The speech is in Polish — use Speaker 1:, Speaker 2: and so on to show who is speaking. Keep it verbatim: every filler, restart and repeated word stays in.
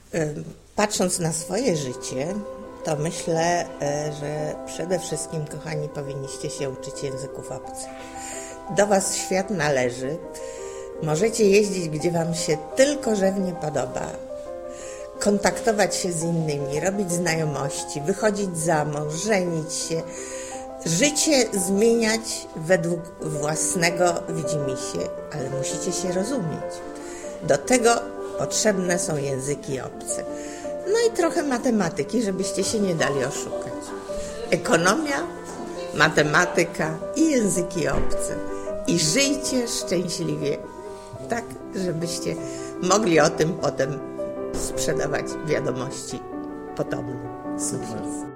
Speaker 1: Patrząc na swoje życie, to myślę, że przede wszystkim, kochani, powinniście się uczyć języków obcych. Do Was świat należy. Możecie jeździć, gdzie Wam się tylko żywnie podoba, kontaktować się z innymi, robić znajomości, wychodzić za mąż, żenić się, życie zmieniać według własnego widzimisię, ale musicie się rozumieć. Do tego potrzebne są języki obce. No i trochę matematyki, żebyście się nie dali oszukać. Ekonomia, matematyka i języki obce. I żyjcie szczęśliwie, tak, żebyście mogli o tym potem sprzedawać wiadomości potomnym. Super.